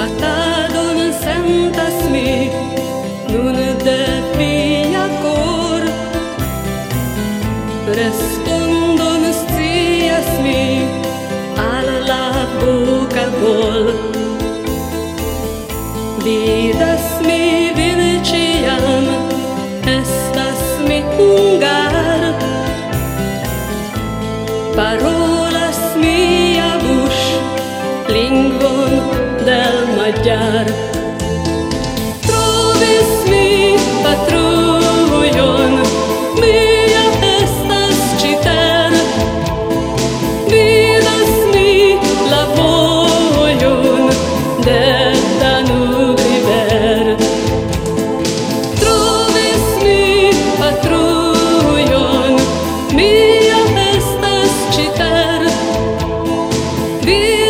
Latadon sentas mi nun de via cor, respondon scias mi al la voca vol. Vidas mi vin ciam, estas mi hungar, parolas mia buŝ lingvon del magyar. Trovis mi patrujon, mia estas ĉi ter. Vidas mi la vojon de Danub-river. Trovis mi patrujon, mia estas ĉi ter.